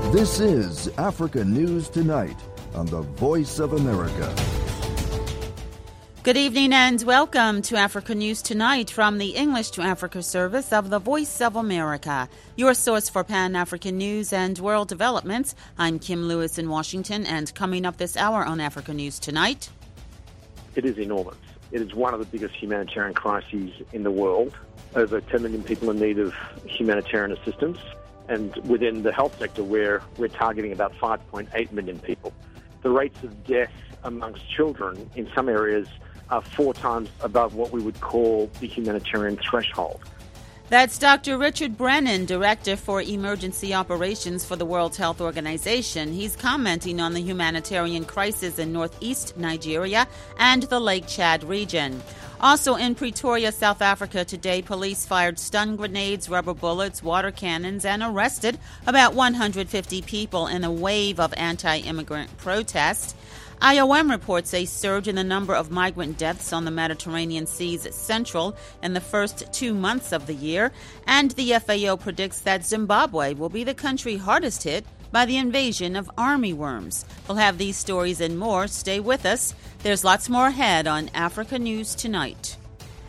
This is Africa News Tonight on the Voice of America. Good evening and welcome to Africa News Tonight from the English to Africa service of the Voice of America, your source for Pan-African news and world developments. I'm Kim Lewis in Washington, and coming up this hour on Africa News Tonight. It is enormous. It is one of the biggest humanitarian crises in the world. Over 10 million people in need of humanitarian assistance. And within the health sector, we're targeting about 5.8 million people. The rates of death amongst children in some areas are 4 times above what we would call the humanitarian threshold. That's Dr. Richard Brennan, Director for Emergency Operations for the World Health Organization. He's commenting on the humanitarian crisis in northeast Nigeria and the Lake Chad region. Also in Pretoria, South Africa today, police fired stun grenades, rubber bullets, water cannons, and arrested about 150 people in a wave of anti-immigrant protests. IOM reports a surge in the number of migrant deaths on the Mediterranean Sea's Central in the first 2 months of the year, and the FAO predicts that Zimbabwe will be the country hardest hit by the invasion of army worms. We'll have these stories and more. Stay with us. There's lots more ahead on Africa News Tonight.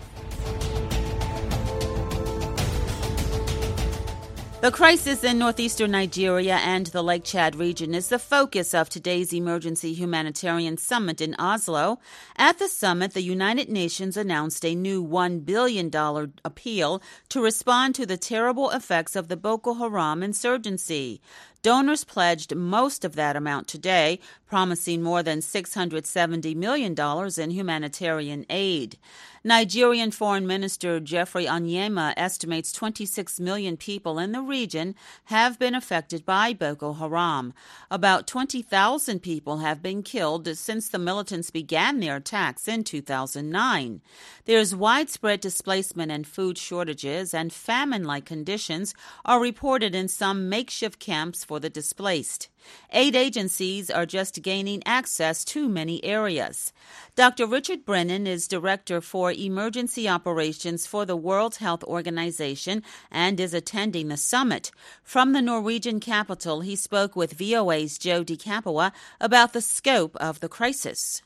The crisis in northeastern Nigeria and the Lake Chad region is the focus of today's Emergency Humanitarian Summit in Oslo. At the summit, the United Nations announced a new $1 billion appeal to respond to the terrible effects of the Boko Haram insurgency. Donors pledged most of that amount today, promising more than $670 million in humanitarian aid. Nigerian Foreign Minister Geoffrey Onyema estimates 26 million people in the region have been affected by Boko Haram. About 20,000 people have been killed since the militants began their attacks in 2009. There's widespread displacement and food shortages, and famine-like conditions are reported in some makeshift camps for the displaced. Aid agencies are just gaining access to many areas. Dr. Richard Brennan is Director for Emergency Operations for the World Health Organization and is attending the summit. From the Norwegian capital, he spoke with VOA's Joe DiCapua about the scope of the crisis.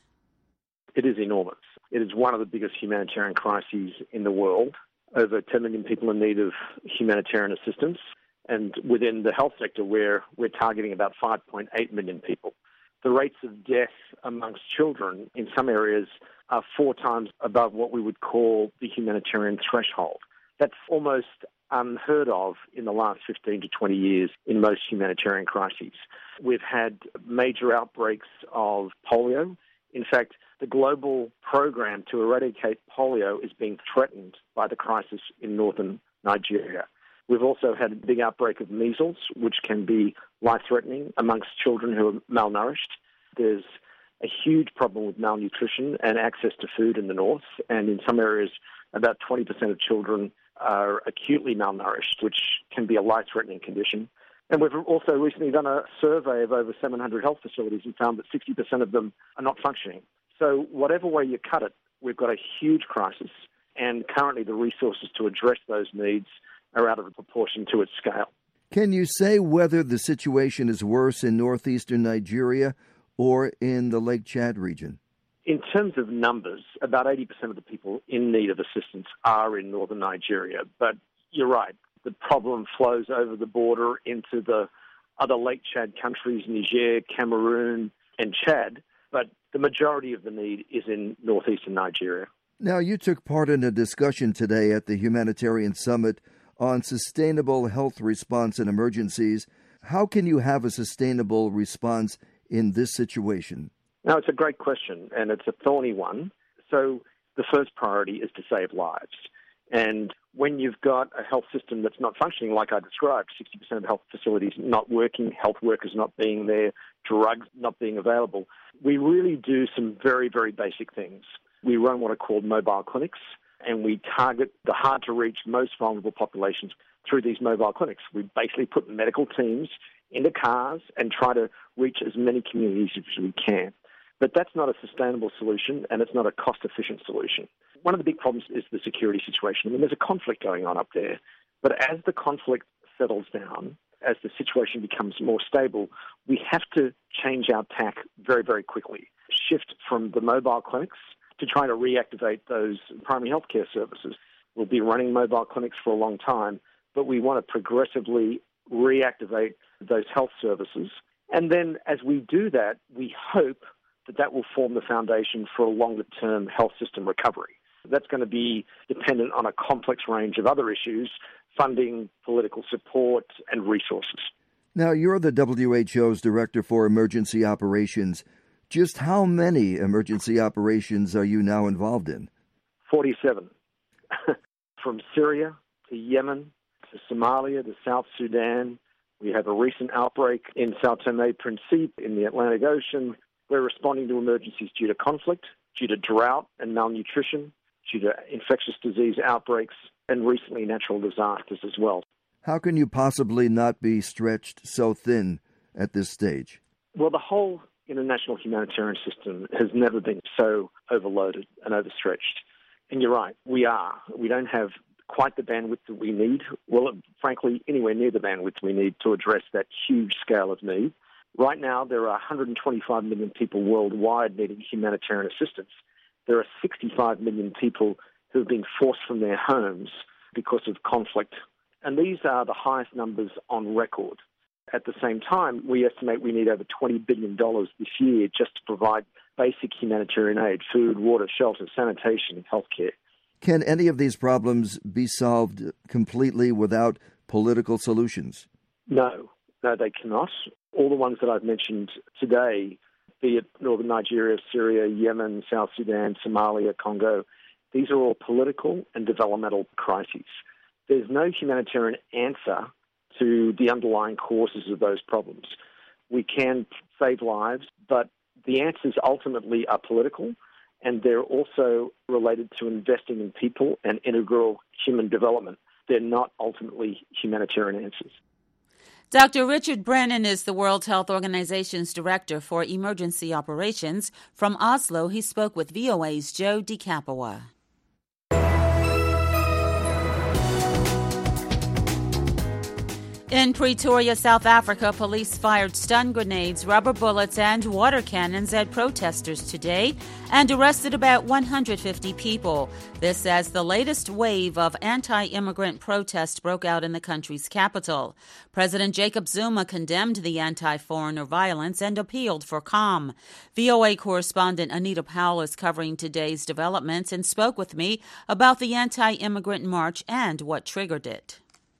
It is enormous. It is one of the biggest humanitarian crises in the world. Over 10 million people in need of humanitarian assistance. And within the health sector, we're targeting about 5.8 million people. The rates of death amongst children in some areas are 4 times above what we would call the humanitarian threshold. That's almost unheard of in the last 15 to 20 years in most humanitarian crises. We've had major outbreaks of polio. In fact, the global program to eradicate polio is being threatened by the crisis in northern Nigeria. We've also had a big outbreak of measles, which can be life-threatening amongst children who are malnourished. There's a huge problem with malnutrition and access to food in the north, and in some areas, about 20% of children are acutely malnourished, which can be a life-threatening condition. And we've also recently done a survey of over 700 health facilities and found that 60% of them are not functioning. So whatever way you cut it, we've got a huge crisis, and currently the resources to address those needs are out of proportion to its scale. Can you say whether the situation is worse in northeastern Nigeria or in the Lake Chad region? In terms of numbers, about 80% of the people in need of assistance are in northern Nigeria. But you're right, the problem flows over the border into the other Lake Chad countries, Niger, Cameroon, and Chad. But the majority of the need is in northeastern Nigeria. Now, you took part in a discussion today at the Humanitarian Summit on sustainable health response in emergencies. How can you have a sustainable response in this situation? Now, it's a great question, and it's a thorny one. So the first priority is to save lives. And when you've got a health system that's not functioning, like I described, 60% of health facilities not working, health workers not being there, drugs not being available, we really do some very, very basic things. We run what are called mobile clinics, and we target the hard-to-reach, most vulnerable populations through these mobile clinics. We basically put medical teams into cars and try to reach as many communities as we can. But that's not a sustainable solution, and it's not a cost-efficient solution. One of the big problems is the security situation. I mean, there's a conflict going on up there. But as the conflict settles down, as the situation becomes more stable, we have to change our tack very, very quickly. Shift from the mobile clinics to try to reactivate those primary healthcare services. We'll be running mobile clinics for a long time, but we want to progressively reactivate those health services. And then as we do that, we hope that that will form the foundation for a longer-term health system recovery. That's going to be dependent on a complex range of other issues, funding, political support, and resources. Now, you're the WHO's Director for Emergency Operations. Just how many emergency operations are you now involved in? 47. From Syria to Yemen to Somalia to South Sudan. We have a recent outbreak in Sao Tome-Principe in the Atlantic Ocean. We're responding to emergencies due to conflict, due to drought and malnutrition, due to infectious disease outbreaks, and recently natural disasters as well. How can you possibly not be stretched so thin at this stage? Well, the whole international humanitarian system has never been so overloaded and overstretched. And you're right, we are. We don't have quite the bandwidth that we need. Well, frankly, anywhere near the bandwidth we need to address that huge scale of need. Right now, there are 125 million people worldwide needing humanitarian assistance. There are 65 million people who have been forced from their homes because of conflict. And these are the highest numbers on record. At the same time, we estimate we need over $20 billion this year just to provide basic humanitarian aid, food, water, shelter, sanitation, and healthcare. Can any of these problems be solved completely without political solutions? No, they cannot. All the ones that I've mentioned today, be it northern Nigeria, Syria, Yemen, South Sudan, Somalia, Congo, these are all political and developmental crises. There's no humanitarian answer to the underlying causes of those problems. We can save lives, but the answers ultimately are political, and they're also related to investing in people and integral human development. They're not ultimately humanitarian answers. Dr. Richard Brennan is the World Health Organization's Director for Emergency Operations. From Oslo, he spoke with VOA's Joe DeCapua. In Pretoria, South Africa, police fired stun grenades, rubber bullets, and water cannons at protesters today and arrested about 150 people. This as the latest wave of anti-immigrant protests broke out in the country's capital. President Jacob Zuma condemned the anti-foreigner violence and appealed for calm. VOA correspondent Anita Powell is covering today's developments and spoke with me about the anti-immigrant march and what triggered it.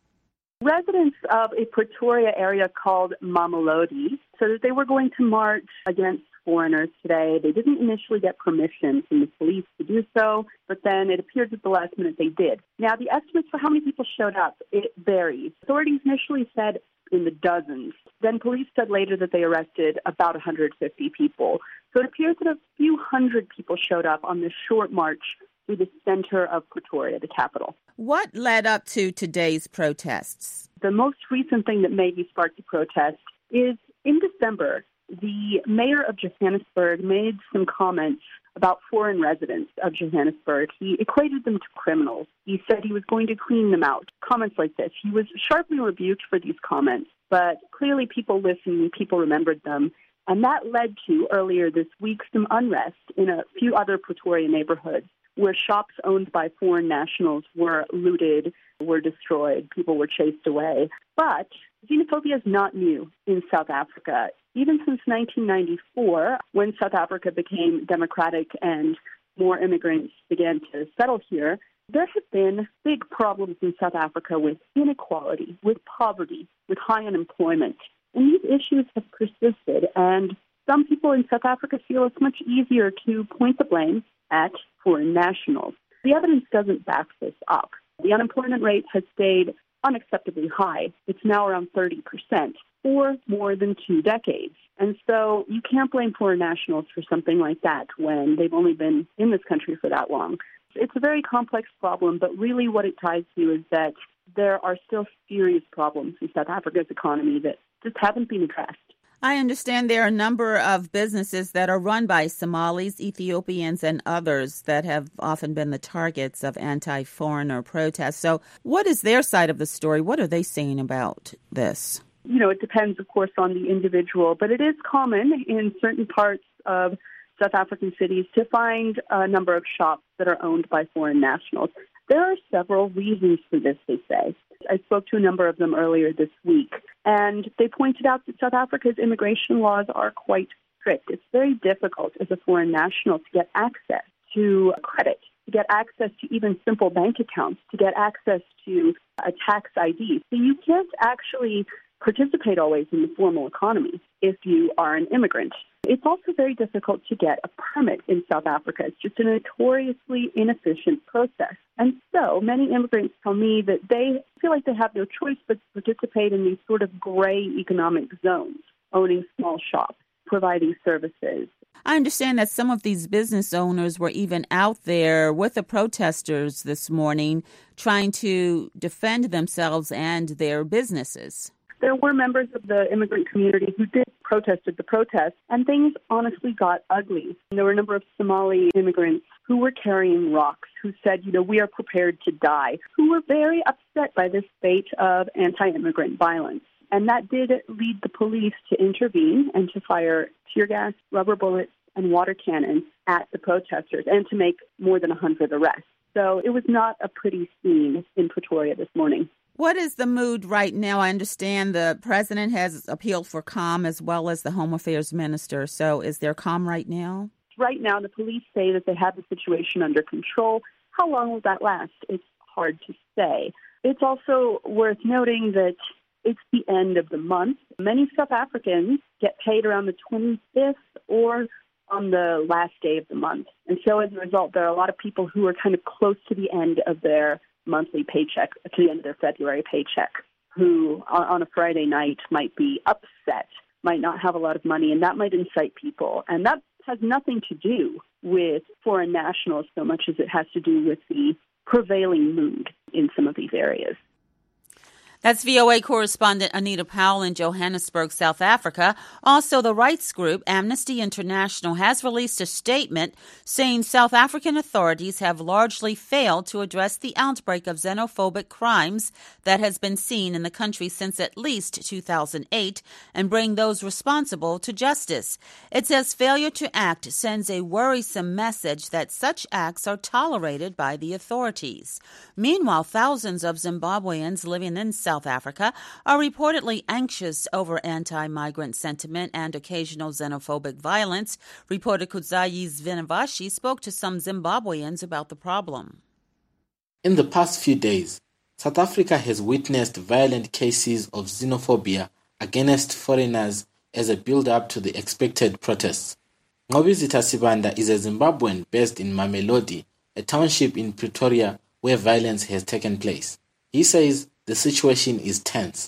Residents of a Pretoria area called Mamelodi said that they were going to march against foreigners today. They didn't initially get permission from the police to do so, but then it appeared at the last minute they did. Now, the estimates for how many people showed up, it varies. Authorities initially said in the dozens. Then police said later that they arrested about 150 people. So it appears that a few hundred people showed up on this short march through the center of Pretoria, the capital. What led up to today's protests? The most recent thing that maybe sparked the protest is in December, the mayor of Johannesburg made some comments about foreign residents of Johannesburg. He equated them to criminals. He said he was going to clean them out. Comments like this. He was sharply rebuked for these comments, but clearly people listened and people remembered them. And that led to, earlier this week, some unrest in a few other Pretoria neighborhoods, where shops owned by foreign nationals were looted, were destroyed, people were chased away. But xenophobia is not new in South Africa. Even since 1994, when South Africa became democratic and more immigrants began to settle here, there have been big problems in South Africa with inequality, with poverty, with high unemployment. And these issues have persisted, and some people in South Africa feel it's much easier to point the blame at foreign nationals. The evidence doesn't back this up. The unemployment rate has stayed unacceptably high. It's now around 30% for more than 2 decades. And so you can't blame foreign nationals for something like that when they've only been in this country for that long. It's a very complex problem, but really what it ties to is that there are still serious problems in South Africa's economy that just haven't been addressed. I understand there are a number of businesses that are run by Somalis, Ethiopians, and others that have often been the targets of anti-foreigner protests. So what is their side of the story? What are they saying about this? It depends, of course, on the individual, but it is common in certain parts of South African cities to find a number of shops that are owned by foreign nationals. There are several reasons for this, they say. I spoke to a number of them earlier this week, and they pointed out that South Africa's immigration laws are quite strict. It's very difficult as a foreign national to get access to credit, to get access to even simple bank accounts, to get access to a tax ID. So you can't actually participate always in the formal economy if you are an immigrant. It's also very difficult to get a permit in South Africa. It's just a notoriously inefficient process. And so many immigrants tell me that they feel like they have no choice but to participate in these sort of gray economic zones, owning small shops, providing services. I understand that some of these business owners were even out there with the protesters this morning trying to defend themselves and their businesses. There were members of the immigrant community who did protested the protest, and things honestly got ugly. And there were a number of Somali immigrants who were carrying rocks, who said, we are prepared to die, who were very upset by this spate of anti-immigrant violence. And that did lead the police to intervene and to fire tear gas, rubber bullets, and water cannons at the protesters, and to make more than 100 arrests. So it was not a pretty scene in Pretoria this morning. What is the mood right now? I understand the president has appealed for calm as well as the Home Affairs Minister. So is there calm right now? Right now, the police say that they have the situation under control. How long will that last? It's hard to say. It's also worth noting that it's the end of the month. Many South Africans get paid around the 25th or on the last day of the month. And so as a result, there are a lot of people who are kind of close to the end of their monthly paycheck, to the end of their February paycheck, who on a Friday night might be upset, might not have a lot of money, and that might incite people. And that has nothing to do with foreign nationals so much as it has to do with the prevailing mood in some of these areas. That's VOA correspondent Anita Powell in Johannesburg, South Africa. Also, the rights group Amnesty International has released a statement saying South African authorities have largely failed to address the outbreak of xenophobic crimes that has been seen in the country since at least 2008 and bring those responsible to justice. It says failure to act sends a worrisome message that such acts are tolerated by the authorities. Meanwhile, thousands of Zimbabweans living in South Africa are reportedly anxious over anti-migrant sentiment and occasional xenophobic violence. Reporter Kudzayi Zvinavashi spoke to some Zimbabweans about the problem. In the past few days, South Africa has witnessed violent cases of xenophobia against foreigners as a build-up to the expected protests. Ngobizita Sibanda is a Zimbabwean based in Mamelodi, a township in Pretoria where violence has taken place. He says the situation is tense.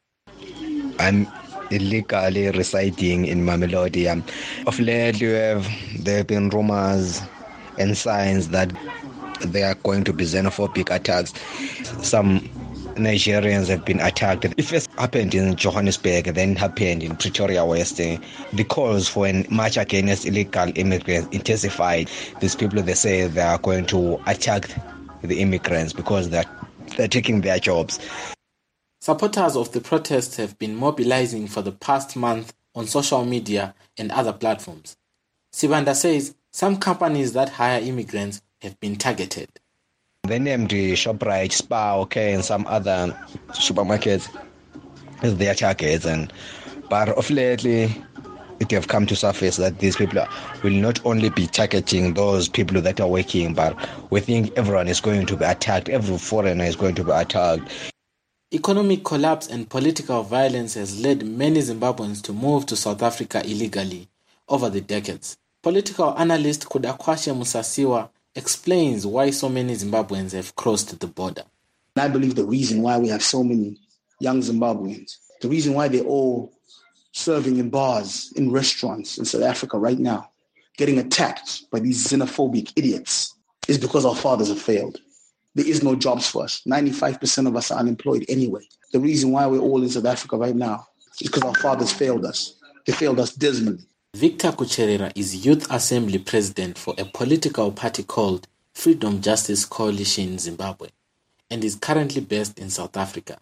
I'm illegally residing in Mamelodi. Of late, there have been rumors and signs that there are going to be xenophobic attacks. Some Nigerians have been attacked. If it happened in Johannesburg, then it happened in Pretoria West. The calls for a march against illegal immigrants intensified. These people, they say they are going to attack the immigrants because they're taking their jobs. Supporters of the protests have been mobilizing for the past month on social media and other platforms. Sibanda says some companies that hire immigrants have been targeted. They named ShopRite, Spar, and some other supermarkets as their targets. But of lately, it have come to surface that these people will not only be targeting those people that are working, but we think everyone is going to be attacked. Every foreigner is going to be attacked. Economic collapse and political violence has led many Zimbabweans to move to South Africa illegally over the decades. Political analyst Kudakwashe Musasiwa explains why so many Zimbabweans have crossed the border. I believe the reason why we have so many young Zimbabweans, the reason why they're all serving in bars, in restaurants in South Africa right now, getting attacked by these xenophobic idiots, is because our fathers have failed. There is no jobs for us. 95% of us are unemployed anyway. The reason why we're all in South Africa right now is because our fathers failed us. They failed us dismally. Victor Kucherera is Youth Assembly President for a political party called Freedom Justice Coalition Zimbabwe and is currently based in South Africa.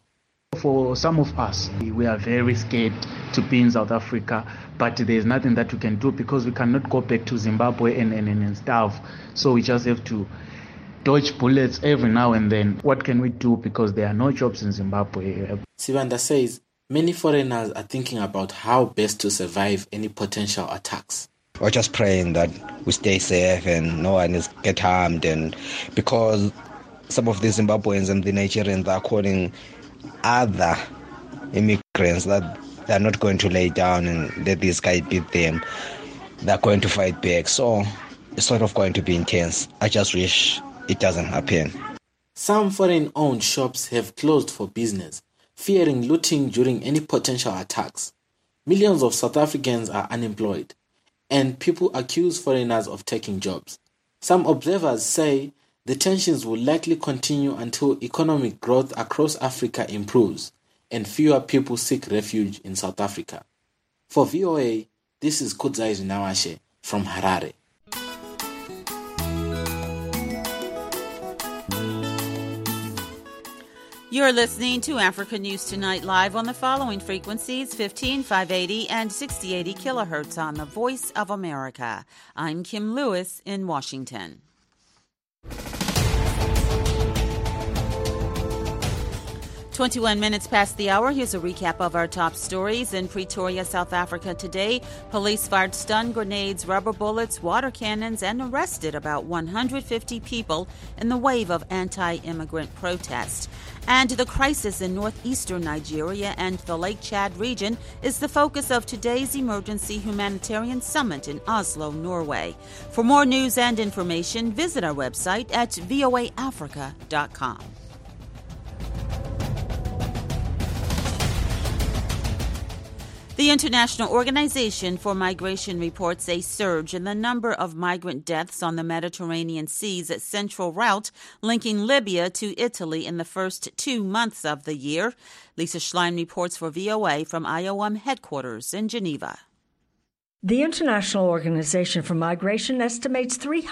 For some of us, we are very scared to be in South Africa, but there's nothing that we can do because we cannot go back to Zimbabwe and starve. So we just have to dodge bullets every now and then. What can we do because there are no jobs in Zimbabwe? Sibanda says many foreigners are thinking about how best to survive any potential attacks. We're just praying that we stay safe and no one is get harmed, and because some of the Zimbabweans and the Nigerians are calling other immigrants that they're not going to lay down and let these guys beat them. They're going to fight back. So it's sort of going to be intense. I just wish it doesn't happen. Some foreign-owned shops have closed for business, fearing looting during any potential attacks. Millions of South Africans are unemployed, and people accuse foreigners of taking jobs. Some observers say the tensions will likely continue until economic growth across Africa improves and fewer people seek refuge in South Africa. For VOA, this is Kudzai Nawashe from Harare. You're listening to Africa News Tonight live on the following frequencies: 15580 and 6080 kilohertz on the Voice of America. I'm Kim Lewis in Washington. 21 minutes past the hour. Here's a recap of our top stories. In Pretoria, South Africa today, police fired stun grenades, rubber bullets, water cannons, and arrested about 150 people in the wave of anti-immigrant protest. And the crisis in northeastern Nigeria and the Lake Chad region is the focus of today's emergency humanitarian summit in Oslo, Norway. For more news and information, visit our website at voaafrica.com. The International Organization for Migration reports a surge in the number of migrant deaths on the Mediterranean Sea's central route linking Libya to Italy in the first 2 months of the year. Lisa Schlein reports for VOA from IOM headquarters in Geneva. The International Organization for Migration estimates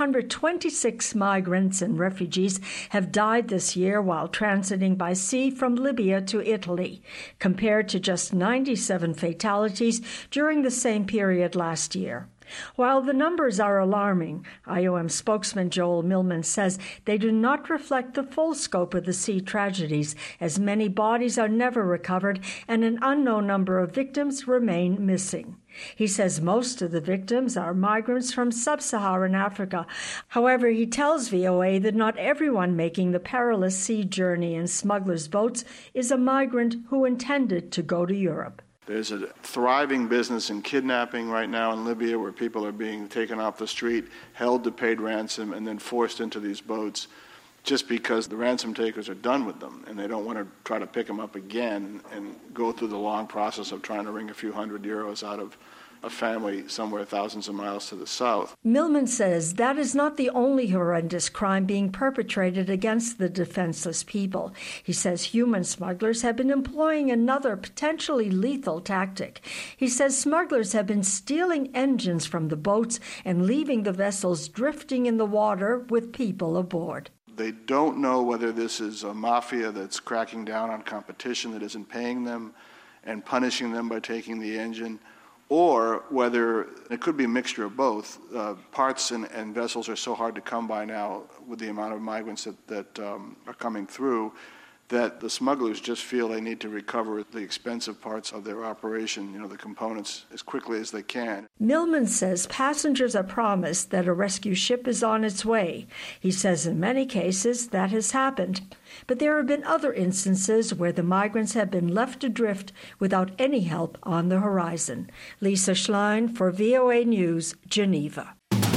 326 migrants and refugees have died this year while transiting by sea from Libya to Italy, compared to just 97 fatalities during the same period last year. While the numbers are alarming, IOM spokesman Joel Millman says they do not reflect the full scope of the sea tragedies, as many bodies are never recovered and an unknown number of victims remain missing. He says most of the victims are migrants from sub-Saharan Africa. However, he tells VOA that not everyone making the perilous sea journey in smugglers' boats is a migrant who intended to go to Europe. There's a thriving business in kidnapping right now in Libya where people are being taken off the street, held to paid ransom, and then forced into these boats just because the ransom takers are done with them and they don't want to try to pick them up again and go through the long process of trying to wring a few €100 out of a family somewhere thousands of miles to the south. Millman says that is not the only horrendous crime being perpetrated against the defenseless people. He says human smugglers have been employing another potentially lethal tactic. He says smugglers have been stealing engines from the boats and leaving the vessels drifting in the water with people aboard. They don't know whether this is a mafia that's cracking down on competition that isn't paying them and punishing them by taking the engine, or whether it could be a mixture of both. Parts and vessels are so hard to come by now with the amount of migrants that are coming through that the smugglers just feel they need to recover the expensive parts of their operation, the components, as quickly as they can. Millman says passengers are promised that a rescue ship is on its way. He says in many cases that has happened. But there have been other instances where the migrants have been left adrift without any help on the horizon. Lisa Schlein for VOA News, Geneva.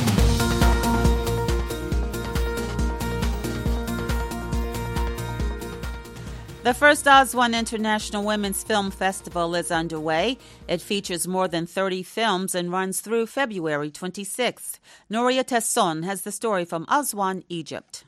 The first Aswan International Women's Film Festival is underway. It features more than 30 films and runs through February 26th. Noria Tesson has the story from Aswan, Egypt.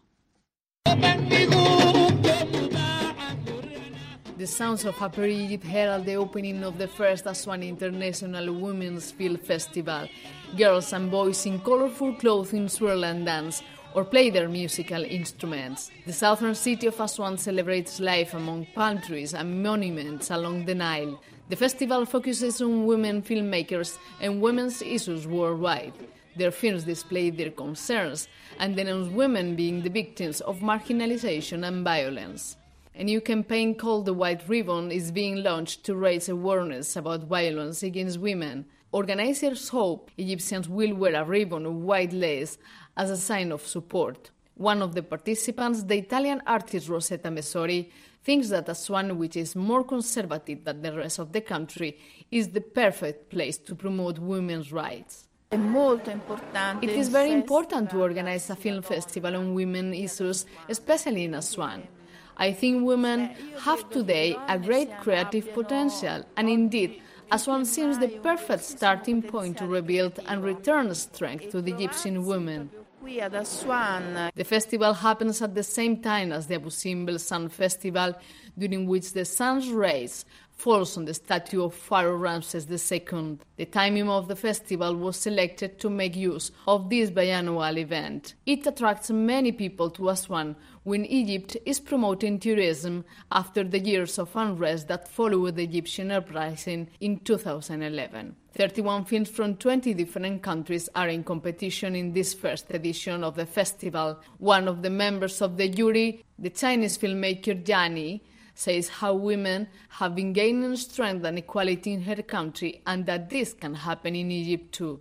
The sounds of Upper Egypt herald the opening of the first Aswan International Women's Film Festival. Girls and boys in colorful clothing swirl and dance, or play their musical instruments. The southern city of Aswan celebrates life among palm trees and monuments along the Nile. The festival focuses on women filmmakers and women's issues worldwide. Their films display their concerns and denounce women being the victims of marginalization and violence. A new campaign called The White Ribbon is being launched to raise awareness about violence against women. Organizers hope Egyptians will wear a ribbon of white lace as a sign of support. One of the participants, the Italian artist Rosetta Messori, thinks that Aswan, which is more conservative than the rest of the country, is the perfect place to promote women's rights. It is very important to organize a film festival on women's issues, especially in Aswan. I think women have today a great creative potential, and indeed, Aswan seems the perfect starting point to rebuild and return strength to the Egyptian women. The festival happens at the same time as the Abu Simbel Sun Festival, during which the sun's rays falls on the statue of Pharaoh Ramses II. The timing of the festival was selected to make use of this biannual event. It attracts many people to Aswan when Egypt is promoting tourism after the years of unrest that followed the Egyptian uprising in 2011. 31 films from 20 different countries are in competition in this first edition of the festival. One of the members of the jury, the Chinese filmmaker Jani, says how women have been gaining strength and equality in her country and that this can happen in Egypt too.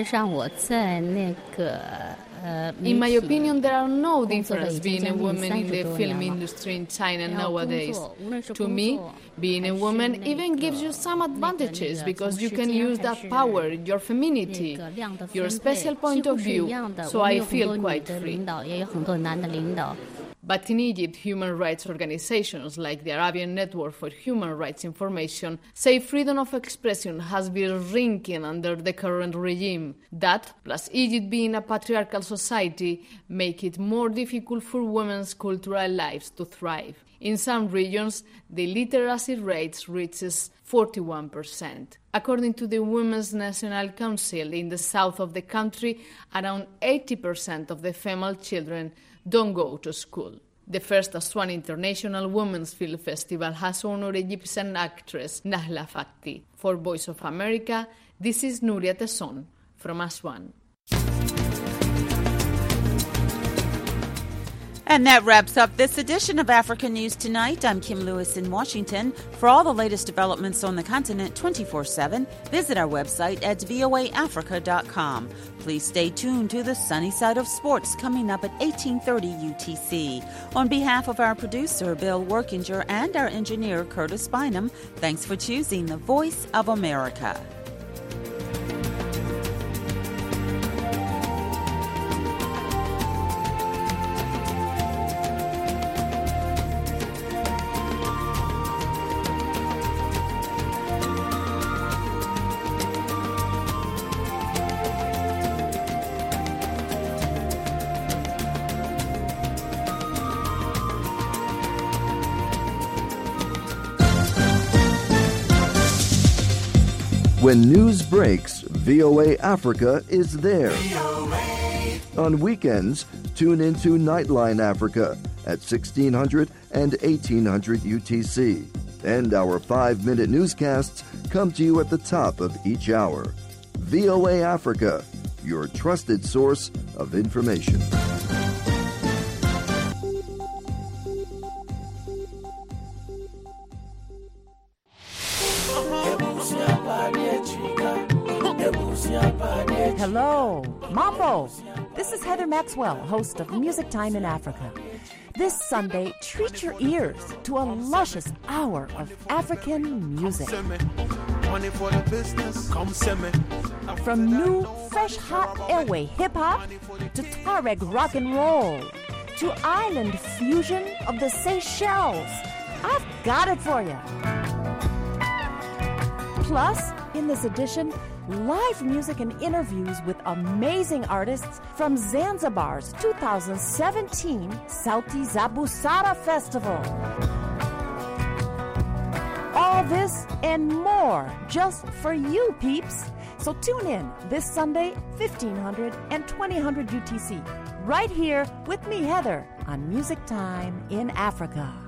In my opinion, there are no difference being a woman in the film industry in China nowadays. To me, being a woman even gives you some advantages because you can use that power, your femininity, your special point of view, so I feel quite free. But in Egypt, human rights organizations like the Arabian Network for Human Rights Information say freedom of expression has been shrinking under the current regime. That, plus Egypt being a patriarchal society, make it more difficult for women's cultural lives to thrive. In some regions, the literacy rate reaches 41%. According to the Women's National Council, in the south of the country, around 80% of the female children don't go to school. The first Aswan International Women's Film Festival has honored Egyptian actress Nahla Fakti. For Voice of America, this is Nuria Tesson from Aswan. And that wraps up this edition of Africa News Tonight. I'm Kim Lewis in Washington. For all the latest developments on the continent 24/7, visit our website at voaafrica.com. Please stay tuned to the Sunny Side of Sports coming up at 18:30 UTC. On behalf of our producer, Bill Workinger, and our engineer, Curtis Bynum, thanks for choosing the Voice of America. When news breaks, VOA Africa is there. On weekends, tune into Nightline Africa at 1600 and 1800 UTC. And our 5-minute newscasts come to you at the top of each hour. VOA Africa, your trusted source of information. Hello, Mambo! This is Heather Maxwell, host of Music Time in Africa. This Sunday, treat your ears to a luscious hour of African music. From new, fresh, hot airway hip-hop to Tuareg rock and roll to island fusion of the Seychelles, I've got it for you. Plus, in this edition, live music and interviews with amazing artists from Zanzibar's 2017 Sauti za Busara Festival. All this and more just for you, peeps. So tune in this Sunday, 1500 and 2000 UTC. right here with me, Heather, on Music Time in Africa.